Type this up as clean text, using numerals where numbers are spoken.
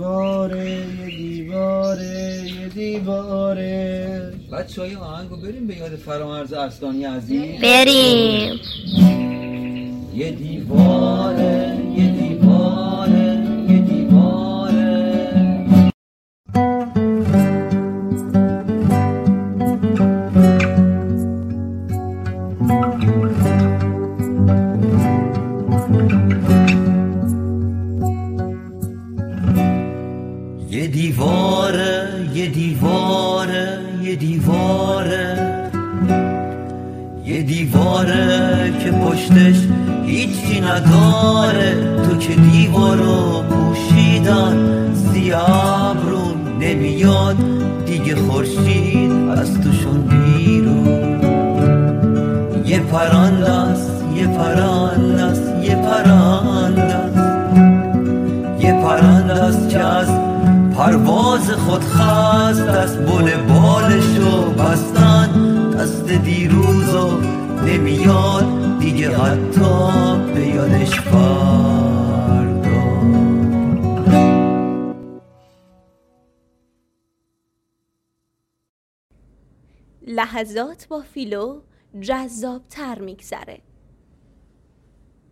دیواره. بچه های آهنگو بریم به یاد فرامرز ارسلانی عزیز. بریم. یه دیواره یه دیواره یه دیواره. یه دیواره یه دیواره یه دیواره یه دیواره که پشتش هیچی نداره. تو که دیوارو پوشیدن سیاه ابرون نمیاد دیگه خورشید از توشون بیرون. یه پرانداست یه پرانداست یه پرانداست یه پرانداست که از پرواز خود خواست. دست بالشو بستن دست دیروزو نمیاد دیگه حتی به یادش فردا. لحظات با فیلو جذاب تر میگذره.